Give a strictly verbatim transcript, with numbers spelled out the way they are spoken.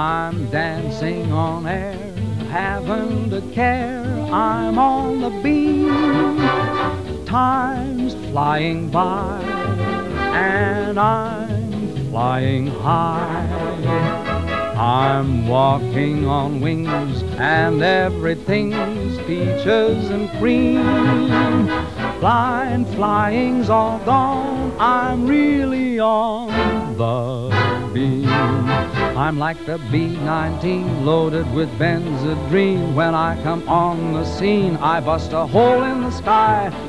I'm dancing on air, haven't a care, I'm on the beam. Time's flying by, and I'm flying high. I'm walking on wings, and everything's peaches and cream. Blind flying's all gone, I'm really on the beam. I'm like the B nineteen loaded with benzodrine. When I come on the scene, I bust a hole in the sky